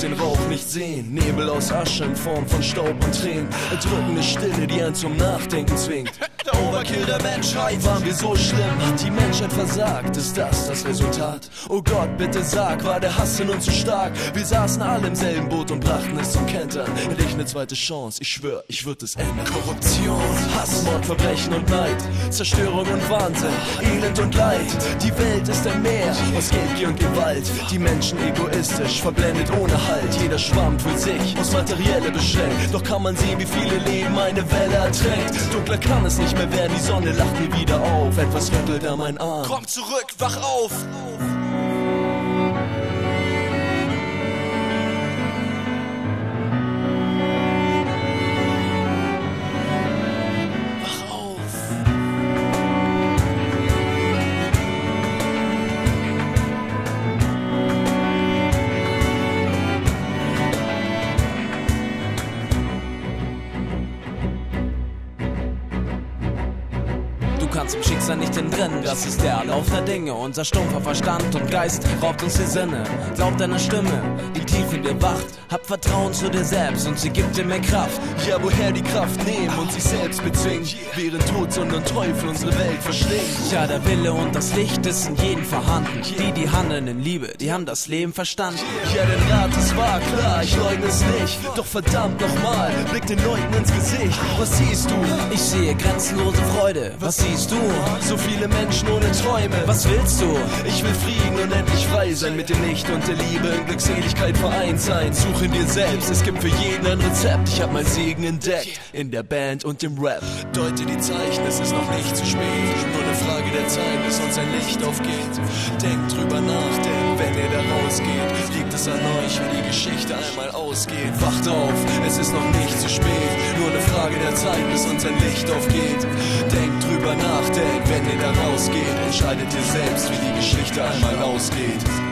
den Rauch nicht sehen. Nebel aus Asche in Form von Staub und Tränen. Erdrückende Stille, die einen zum Nachdenken zwingt. Der Overkill der Menschheit, waren wir so schlimm? Hat die Menschheit versagt? Ist das das Resultat? Oh Gott, bitte sag, war der Hass in uns zu stark? Wir saßen alle im selben Boot und brachten es zum Kentern. Hätte ich eine zweite Chance, ich schwör, ich würde es ändern. Korruption, Hass, Mord, Verbrechen und Neid, Zerstörung und Wahnsinn, Elend und Leid. Die Welt ist ein Meer aus Geld, Gier und Gewalt. Die Menschen egoistisch, verblendet ohne Halt. Jeder schwammt für sich, aus Materielle beschränkt. Doch kann man sehen, wie viele Leben eine Welle ertränkt. Dunkler kann es nicht mehr werden, die Sonne lacht mir wieder auf. Etwas rüttelt an meinen Arm. Komm zurück, wach auf! Du kannst im Schicksal nicht entrinnen, das ist der Lauf der Dinge. Unser stumpfer Verstand und Geist raubt uns die Sinne. Glaub deiner Stimme, die tief in dir wacht. Hab Vertrauen zu dir selbst und sie gibt dir mehr Kraft. Ja, woher die Kraft nehmen und sich selbst bezwingen, während Todsünde und Teufel unsere Welt verschlingen. Ja, der Wille und das Licht ist in jedem vorhanden. Die handeln in Liebe, die haben das Leben verstanden. Ja, der Rat, es war klar, ich leugne es nicht. Doch verdammt nochmal, blick den Leuten ins Gesicht. Was siehst du? Ich sehe grenzenlose Freude. Was siehst du? So viele Menschen ohne Träume. Was willst du? Ich will Frieden und endlich frei sein, mit dem Licht und der Liebe in Glückseligkeit vereint sein. Such in dir selbst, es gibt für jeden ein Rezept. Ich hab mein Segen entdeckt, in der Band und dem Rap. Deute die Zeichen, es ist noch nicht zu spät. Nur eine Frage der Zeit, bis uns ein Licht aufgeht. Denkt drüber nach, denn wenn ihr da rausgeht, liegt es an euch, wie die Geschichte einmal ausgeht. Wacht auf, es ist noch nicht zu spät. Nur eine Frage der Zeit, bis uns ein Licht aufgeht. Denkt drüber nach, denn wenn ihr da rausgeht, entscheidet ihr selbst, wie die Geschichte einmal ausgeht.